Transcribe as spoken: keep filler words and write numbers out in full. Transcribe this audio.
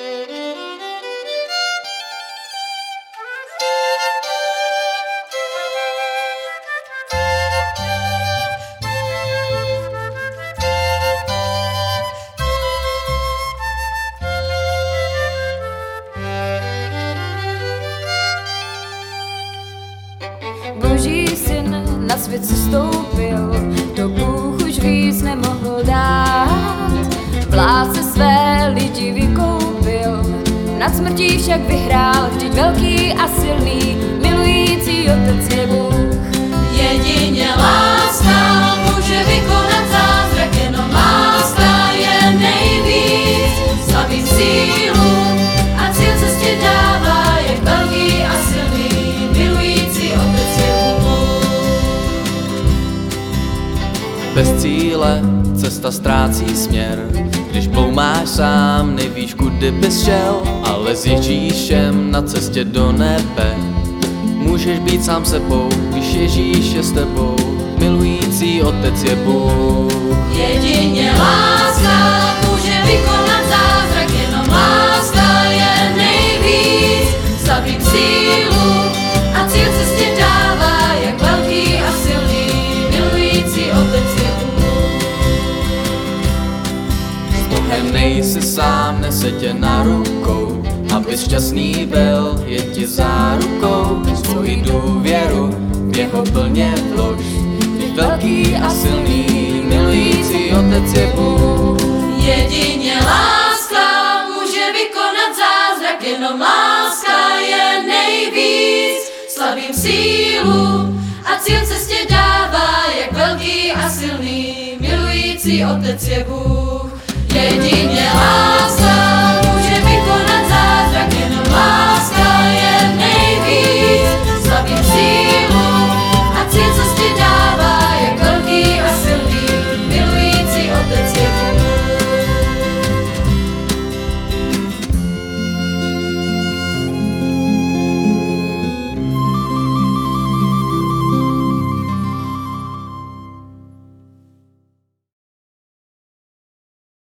Boží syn na svět se stoupil, to Bůh už víc nemohl dát. V lásce své lidi vykoupil, nad smrtí však vyhrál, vždyť velký a silný, milující Otec je Bůh. Jedině láska může vykonat zázrak, jenom láska je nejvíc. Slaví sílu a cíl cestě dává, jak velký a silný, milující Otec je Bůh. Bez cíle cesta ztrácí směr, když bloumáš sám, nevíš kudy bys šel, ale s Ježíšem na cestě do nebe můžeš být sám sebou, když Ježíš je s tebou, milující Otec je Bůh. Jedině láska může vykonat zázrak, jenom láska je nejvíc. Slaví sílu a cíl cestě dává, jak velký a silný, milující Otec je Bůh. S Bohem nejsi sám, nese tě na rukou, abys šťastný byl, je ti zárukou. Svoji důvěru v něho plně vlož, vždyť velký a silný, milující Otec je Bůh. Jedině láska může vykonat zázrak, jenom láska je nejvíc. Slavím sílu a cíl cestě dává, jak velký a silný, milující Otec je Bůh. Jedině láska